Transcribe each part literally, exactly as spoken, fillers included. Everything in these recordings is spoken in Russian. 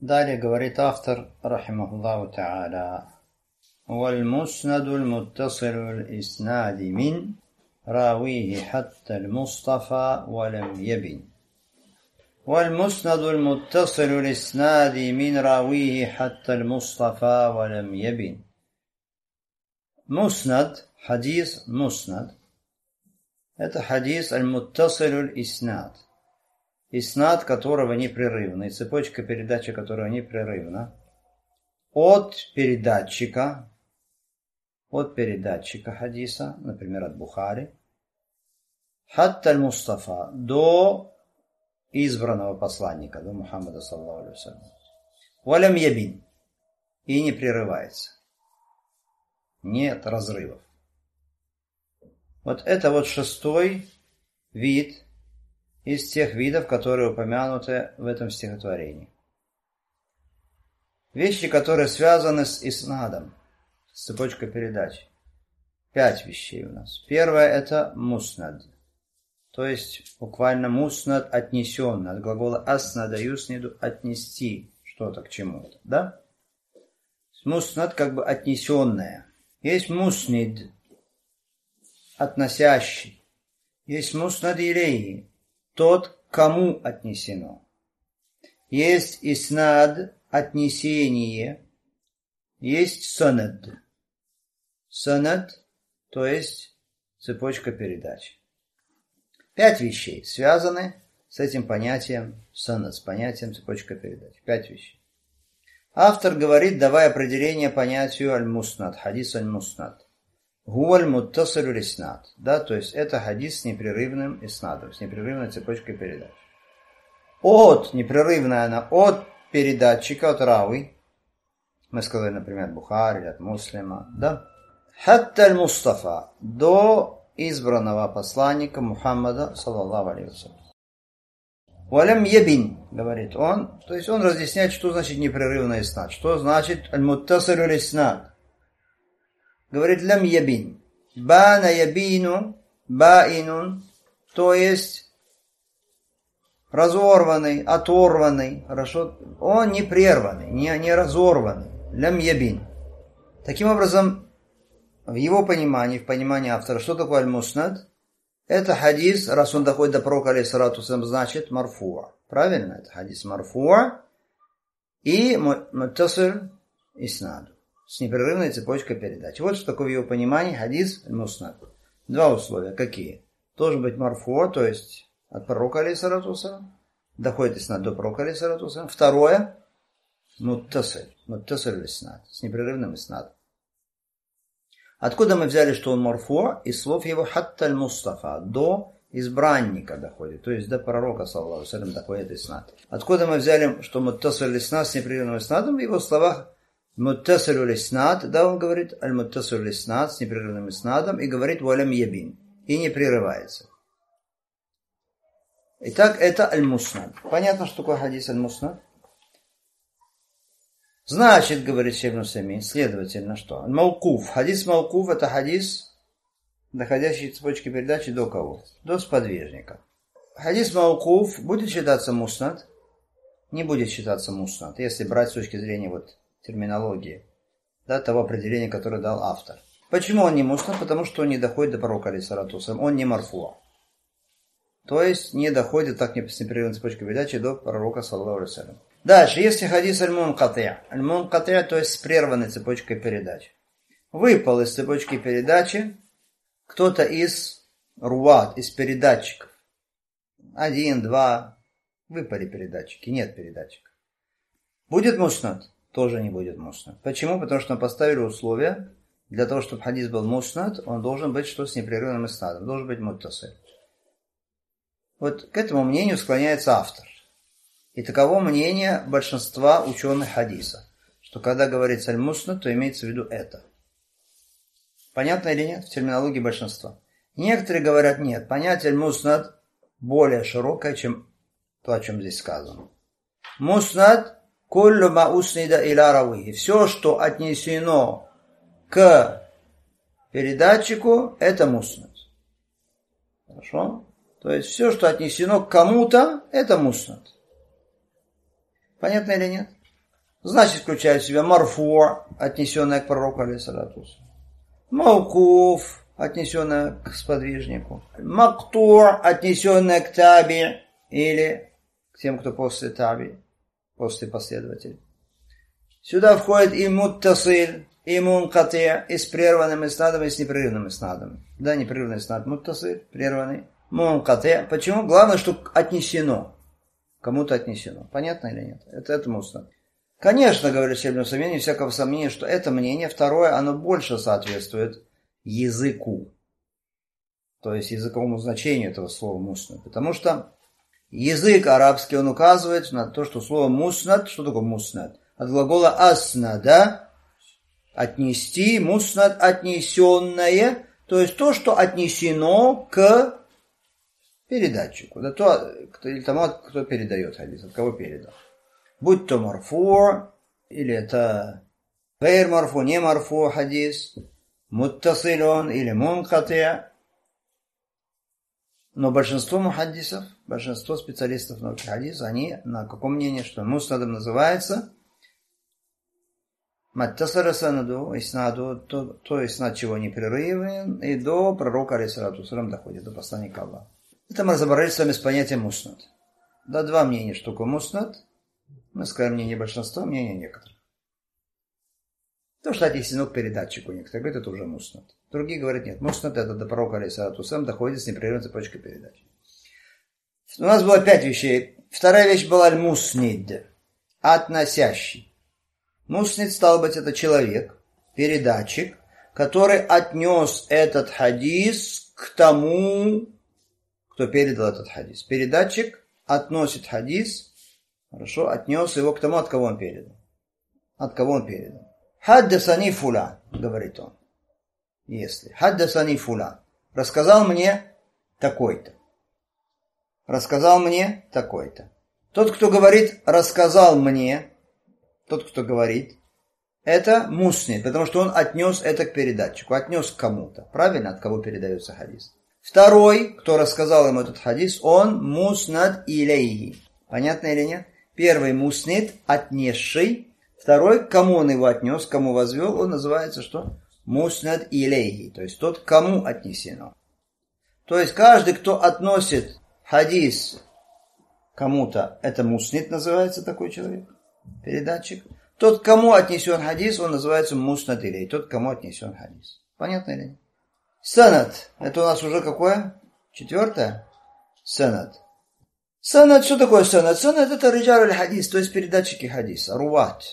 Далее говорит автор, рахимахуллаху та'аля: والمسند المتصل الإسناد من راويه حتى المصطفى ولم يبن والمسند المتصل الإسناد من راويه حتى المصطفى ولم يبن. Муснад, хадис муснад, это хадис аль-муттасилю аль-иснад, иснад которого непрерывный, цепочка передачи которого непрерывна, от передатчика, от передатчика хадиса, например, от Бухари, хатта аль-Мустафа, до избранного посланника, до Мухаммада саллаллаху алейхи ва саллям. Валям ябин, и не прерывается. Нет разрывов. Вот это вот шестой вид из тех видов, которые упомянуты в этом стихотворении. Вещи, которые связаны с иснадом, с цепочкой передач. Пять вещей у нас. Первое – это муснад. То есть буквально муснад отнесенный, от глагола аснада юсниду – отнести что-то к чему-то. Да? Муснад как бы отнесенное. Есть муснид, относящий. Есть муснад илейхи, тот, кому отнесено. Есть иснад, отнесение. Есть санад. Санад, то есть цепочка передач. Пять вещей связаны с этим понятием санад, с понятием цепочка передач. Пять вещей. Автор говорит, давая определение понятию аль-муснад, хадис аль-муснад. Гуа аль-муттасилю аль-иснад. Да, то есть это хадис с непрерывным иснадом, с непрерывной цепочкой передач. От, непрерывная она, от передатчика, от рави. Мы сказали, например, от Бухари, или от Муслима, да. Хатта аль-Мустафа, до избранного посланника Мухаммада, саллаллаху алейхи ва саллям. Валям ябин, говорит он, то есть он разъясняет, что значит непрерывный иснад, что значит аль-муттасилю аль-иснад. Говорит лям ябин, бана ябину, баинун, то есть разорванный, оторванный, хорошо, он не прерванный, не, не разорванный, лям ябин. Таким образом, в его понимании, в понимании автора, что такое аль-муснад? Это хадис, раз он доходит до пророка, алейхиссалату вассалям, значит марфуа. Правильно? Это хадис марфуа и муттасиль иснад, с непрерывной цепочкой передач. Вот что такое в его понимании хадис аль-муснад. Два условия. Какие? Должен быть марфуа, то есть от пророка, алейхиссалату вассалям, доходит иснад до пророка, алейхиссалату вассалям. Второе, муттасиль, муттасиль иснад, с непрерывным иснадом. Откуда мы взяли, что он марфу? Из слов его хатта аль-Мустафа, до избранника доходит, то есть до пророка, саллаллаху алейхи ва саллям, доходит иснад. Откуда мы взяли, что муттасиль иснад с непрерывным иснадом? В его словах муттасиль иснад, да, он говорит аль-муттасиль иснад с непрерывным иснадом и говорит валям ябин, и не прерывается. Итак, это аль-муснад. Понятно, что такое хадис аль-муснад? Значит, говорит Шейх ибн Усаймин, следовательно, что? Маукуф. Хадис маукуф – это хадис, доходящий цепочки передачи до кого? До сподвижника. Хадис маукуф будет считаться муснад? Не будет считаться муснад, если брать с точки зрения вот терминологии, да, того определения, которое дал автор. Почему он не муснад? Потому что он не доходит до пророка, алейхиссалату вассалям, он не марфуа. То есть не доходит так с непрерывной цепочкой передачи до пророка, саллаллаху алейхи ва саллям. Дальше, если хадис аль-мункати'. Аль-мункати', то есть с прерванной цепочкой передач. Выпал из цепочки передачи кто-то из руат, из передатчиков. Один, два, выпали передатчики, нет передатчиков. Будет муснад? Тоже не будет муснад. Почему? Потому что мы поставили условия, для того, чтобы хадис был муснад, он должен быть что с непрерывным иснадом, должен быть муттасиль. Вот к этому мнению склоняется автор. И таково мнение большинства ученых хадиса, что когда говорится аль-муснад, то имеется в виду это. Понятно или нет в терминологии большинства? Некоторые говорят, нет, понятие аль-муснад более широкое, чем то, о чем здесь сказано. Муснад куллю ма уснида иля равихи. Все, что отнесено к передатчику, это муснад. Хорошо? То есть все, что отнесено к кому-то, это муснад. Понятно или нет? Значит, включает в себя марфу, отнесенное к пророку, алейхиссалату, маукуф, отнесенное к сподвижнику, мактур, отнесенное к таби, или к тем, кто после таби, после последователей. Сюда входит и муттасиль, и мункати, и с прерванным иснадом, и с непрерывным иснадом. Да, непрерывный иснад муттасиль, прерванный. Мункати. Почему? Главное, что отнесено. Кому-то отнесено. Понятно или нет? Это, это муснад. Конечно, говорит Шейх ибн Усаймин, не всякого сомнения, что это мнение, второе, оно больше соответствует языку. То есть языковому значению этого слова муснад. Потому что язык арабский, он указывает на то, что слово муснад, что такое муснад? От глагола аснада, отнести, муснад, отнесенное, то есть то, что отнесено к передатчику, да, то, или тому, кто передает хадис, от кого передал. Будь то марфу, или это гайр марфу, не марфу хадис, муттасилон или мункати. Но большинство мухаддисов, большинство специалистов науки хадиса, они на каком мнении, что муснадом называется маттасара санаду, иснаду, то, то иснад чего непрерывен, и до пророка алейхиссалату вассалям доходит, до посланника Аллаха. Это мы разобрались с вами с понятием муснад. Да, два мнения, что такое муснад. Мы скажем мнение большинства, мнение некоторых. То, что отнесено к передатчику, некоторые говорят, это уже муснад. Другие говорят, нет, муснад это до пророка алейхиссалату вассалям доходит с непрерывной цепочкой передачи. У нас было пять вещей. Вторая вещь была аль-муснид, относящий. Муснид, стал быть, это человек, передатчик, который отнес этот хадис к тому, кто передал этот хадис. Передатчик относит хадис, хорошо, отнес его к тому, от кого он передал. От кого он передал. Хаддасани фулян, говорит он. Если. Хаддасани фулян. Рассказал мне такой-то. Рассказал мне такой-то. Тот, кто говорит, рассказал мне, тот, кто говорит, это муснид, потому что он отнес это к передатчику, отнес к кому-то. Правильно, от кого передается хадис. Второй, кто рассказал ему этот хадис, он муснад илейхи. Понятно или нет? Первый муснид, отнесший. Второй, кому он его отнес, кому возвел, он называется что? Муснад илейхи. То есть тот, кому отнесено. То есть каждый, кто относит хадис кому-то, это муснид называется такой человек, передатчик. Тот, кому отнесен хадис, он называется муснад илейхи. Тот, кому отнесен хадис. Понятно или нет? Санад. Это у нас уже какое? Четвертое? Санад. Санад, что такое санад? Санад это риджаль аль-хадис, то есть передатчики хадиса, руват.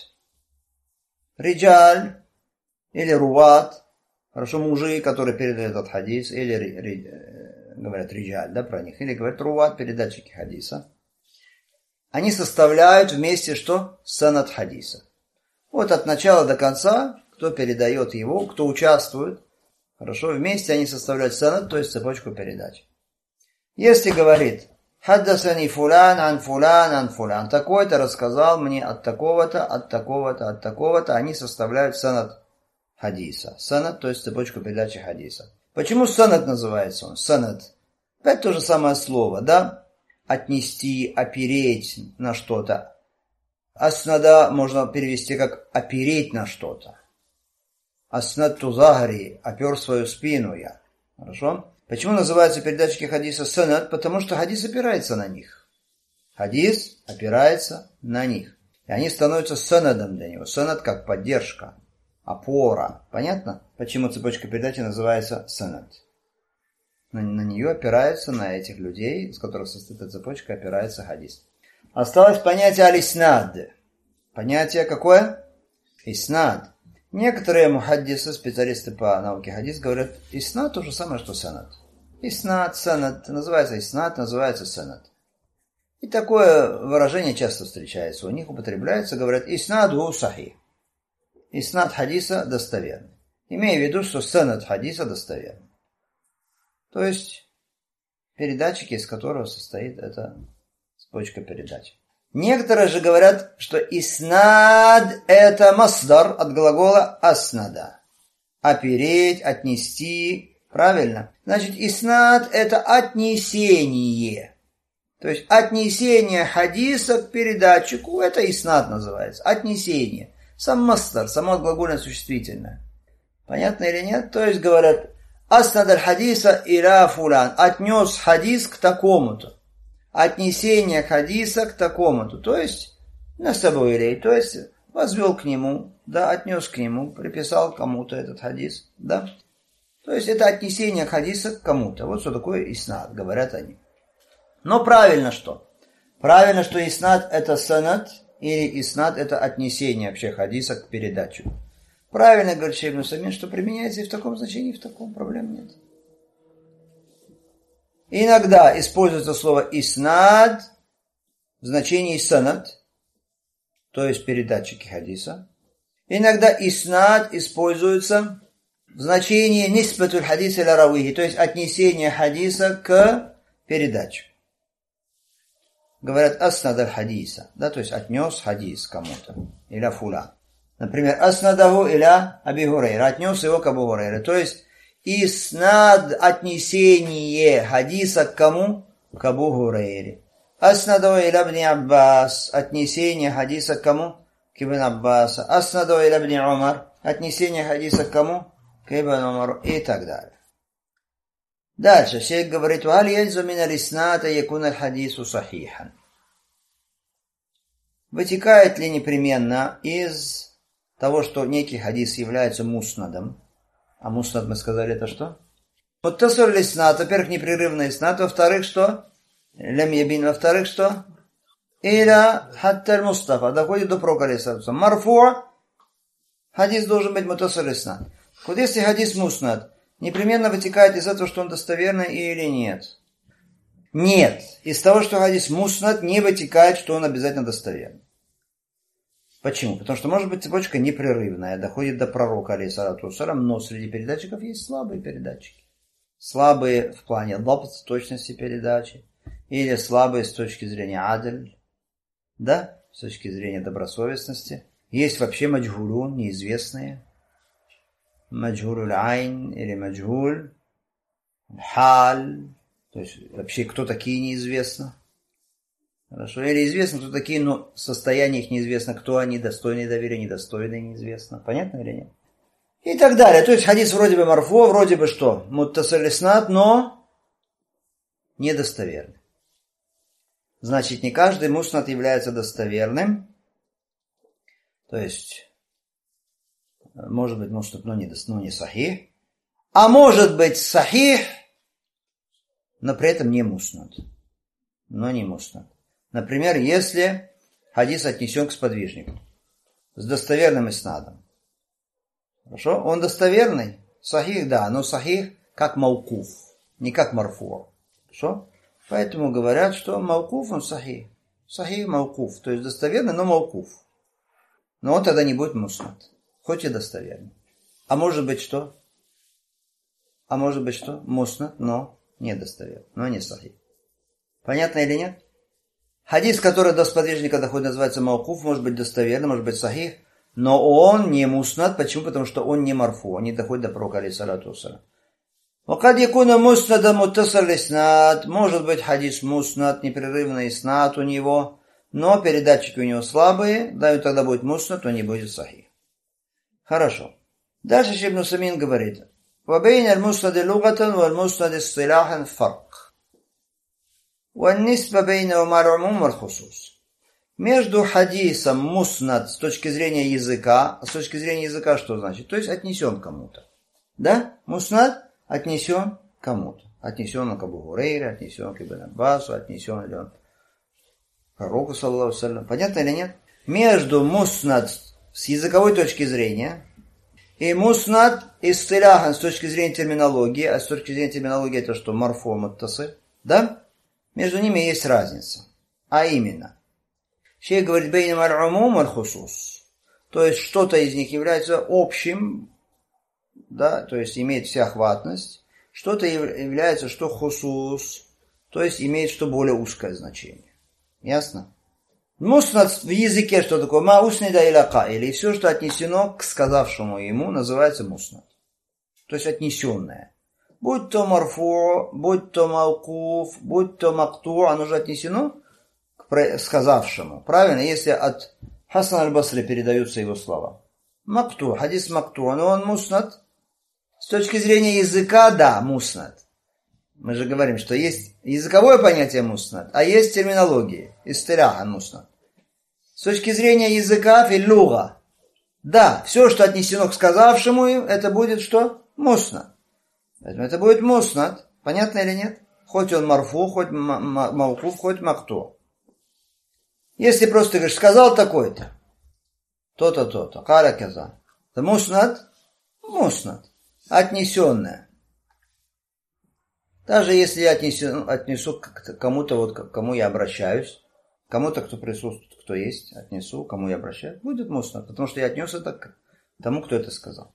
Риджаль или руват, хорошо, мужи, которые передают этот хадис, или ри, ри, говорят риджаль, да, про них, или говорят руват, передатчики хадиса. Они составляют вместе что? Санад хадиса. Вот от начала до конца, кто передает его, кто участвует, хорошо, вместе они составляют санад, то есть цепочку передач. Если говорит «Хаддасани фулян ан фулян ан фулян», такой-то рассказал мне от такого-то, от такого-то, от такого-то, они составляют санад хадиса. Санад, то есть цепочку передачи хадиса. Почему санад называется он? Санад. Опять то же самое слово, да? Отнести, опереть на что-то. Аснада можно перевести как опереть на что-то. Аснад тузагари, опер свою спину я. Хорошо? Почему называются передатчики хадиса санад? Потому что хадис опирается на них. Хадис опирается на них. И они становятся санадом для него. Санад как поддержка, опора. Понятно? Почему цепочка передачи называется санад? На, на нее опирается, на этих людей, из которых состоит эта цепочка, опирается хадис. Осталось понятие аль-иснад. Понятие какое? Иснад. Некоторые мухаддисы, специалисты по науке хадис, говорят, иснад то же самое, что санад. Иснад, санад, называется иснад, называется санад. И такое выражение часто встречается. У них употребляется, говорят, иснад гу сахи. Иснад хадиса достоверный. Имея в виду, что санад хадиса достоверный. То есть передатчики, из которого состоит эта цепочка передач. Некоторые же говорят, что иснад это масдар от глагола аснада. Опереть, отнести. Правильно? Значит, иснад это отнесение. То есть отнесение хадиса к передатчику, это иснад называется. Отнесение. Сам мастер, само глагольное существительное. Понятно или нет? То есть говорят, аснад аль-хадиса иля фулян. Отнес хадис к такому-то. Отнесение хадиса к такому-то. То есть на собой илей. То есть возвел к нему, да, отнес к нему, приписал кому-то этот хадис, да. То есть это отнесение хадиса к кому-то. Вот что такое иснад, говорят они. Но правильно что? Правильно, что иснад это санад, или иснад это отнесение вообще хадиса к передачу. Правильно говорит Шейх ибн Усаймин, что применяется и в таком значении, и в таком, проблем нет. Иногда используется слово иснад в значении санад, то есть передатчики хадиса. Иногда иснад используется в значении нисбатуль хадиса иля равихи, то есть отнесение хадиса к передаче. Говорят аснад аль-хадиса, да, то есть отнес хадис кому-то, иля фулян. Например, аснадаху иля Аби Хурейра, отнес его к Абу Хурейре. То есть иснад отнесение хадиса к кому? К Абу Хурейре. Аснадаху иля Ибн Аббас, отнесение хадиса к кому? К Ибн Аббаса. Аснадаху иля Ибн Умар, отнесение хадиса к кому? К Ибн Умару и так далее. Дальше шейх говорит, «Валь ельзу мин аль-исната якун аль-хадису сахихан». Вытекает ли непременно из того, что некий хадис является муснадом? А муснад, мы сказали, это что? Муттасиль аль-иснат, во-первых, непрерывный иснат, во-вторых, что? Лям ябин, во-вторых, что? Иля хатта аль-мустафа, доходит до пророка алейхиссалату. Марфу, хадис должен быть муттасиль аль-иснат. Вот если хадис муснад, непременно вытекает из этого, что он достоверный или нет? Нет. Из того, что хадис муснад, не вытекает, что он обязательно достоверный. Почему? Потому что может быть цепочка непрерывная, доходит до пророка, алейхиссалату вассалям, но среди передатчиков есть слабые передатчики. Слабые в плане дабт, точности передачи, или слабые с точки зрения адль, да, с точки зрения добросовестности. Есть вообще маджгулун, неизвестные. Маджгуль айн или маджгуль халь, то есть вообще кто такие неизвестно. Хорошо, или известно, кто такие, но состояние их неизвестно, кто они, достойные доверия, недостойные, неизвестно. Понятно или нет? И так далее. То есть хадис вроде бы марфу, вроде бы что? Муттасиль иснат, но недостоверный. Значит, не каждый муснад является достоверным. То есть может быть муснад, но не, но не сахих. А может быть сахих, но при этом не муснад. Но не муснад. Например, если хадис отнесен к сподвижнику с достоверным иснадом. Хорошо? Он достоверный? Сахих, да, но сахих как маукуф, не как марфу. Хорошо? Поэтому говорят, что маукуф он сахих. Сахих маукуф, то есть достоверный, но маукуф. Но он тогда не будет муснад. Хоть и достоверный. А может быть что? А может быть что? Муснад, но недостоверный, но не сахих. Понятно или нет? Хадис, который до сподвижника доходит, называется маукуф, может быть достоверный, может быть сахих, но он не муснад. Почему? Потому что он не марфу, он не доходит до пророка, алейхиссалату вассалям. وقد يكون مسندا متصل иснад, может быть хадис муснад, непрерывный иснад у него, но передатчики у него слабые, да, и тогда будет муснад, то не будет сахих. Хорошо. Дальше Шейх ибн Усаймин говорит, وبين المسند لغة والمسند اصطلاحا فرق والنسبة بينهما العموم والخصوص. Между хадисом муснад с точки зрения языка, а с точки зрения языка что значит? То есть отнесен кому-то. Да? Муснад отнесен кому-то. Отнесен он к Абу Хурейре, отнесен к Ибн Аббасу, отнесен ли он к пророку, саллаллаху алейхи ва саллям. Понятно или нет? Между муснад с языковой точки зрения и муснад истиляхан с точки зрения терминологии, а с точки зрения терминологии это что? Марфу, муттасиль. Да? Между ними есть разница. А именно, шейх говорит, бейнам аль-умум аль-хусус. То есть что-то из них является общим, да, то есть имеет всеохватность. Что-то является, что хусус, то есть имеет что более узкое значение. Ясно? Муснад в языке что такое? Ма уснида иля каили. Все, что отнесено к сказавшему ему, называется муснад. То есть отнесенное. будь то марфу, будь то маукуф, будь то макту, оно же отнесено к сказавшему. Правильно? Если от Хасан аль-Басри передаются его слова. Макту, хадис макту, но он муснат. С точки зрения языка, да, муснат. Мы же говорим, что есть языковое понятие муснат, а есть терминология, истиляха муснат. С точки зрения языка, филлюга, да, все, что отнесено к сказавшему, это будет что? Муснат. Поэтому это будет муснат. Понятно или нет? Хоть он марфу, хоть маукуф, хоть макту. Если просто говоришь, сказал такой-то, то-то, то-то, кара каза. Это муснат? Муснат. Отнесенное. Даже если я отнесу, отнесу к кому-то, вот к кому я обращаюсь, кому-то, кто присутствует, кто есть, отнесу, кому я обращаюсь, будет муснат, потому что я отнес это к тому, кто это сказал.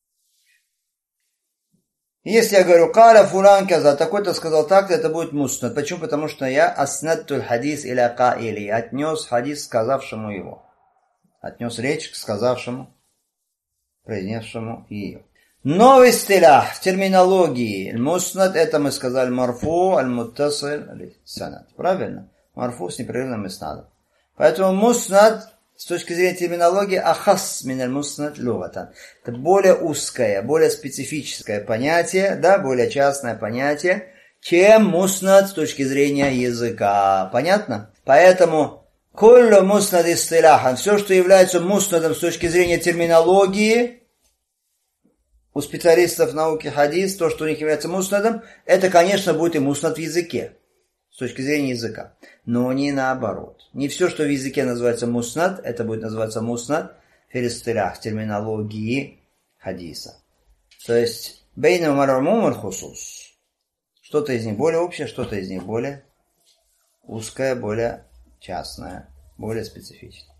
Если я говорю, каля фулан каза, такой-то сказал так-то, это будет муснат. Почему? Потому что я аснаттуль хадис иля каили, отнес хадис сказавшему его. Отнес речь к сказавшему, произнесшему ее. Новый стилях в терминологии. Муснат, это мы сказали марфу, аль-муттасиль, санад. Правильно? Марфу с непрерывным иснадом. Поэтому муснат, с точки зрения терминологии, ахас миналь муснат лугатан. Это более узкое, более специфическое понятие, да, более частное понятие, чем муснат с точки зрения языка. Понятно? Поэтому куллю муснат истиляхан, все, что является муснатом с точки зрения терминологии, у специалистов науки хадис, то, что у них является муснатом, это, конечно, будет и муснат в языке, с точки зрения языка. Но не наоборот. Не все, что в языке называется муснат, это будет называться муснат в истилях, терминологии хадиса. То есть, бейна мар'умум аль-хусус. Что-то из них более общее, что-то из них более узкое, более частное, более специфичное.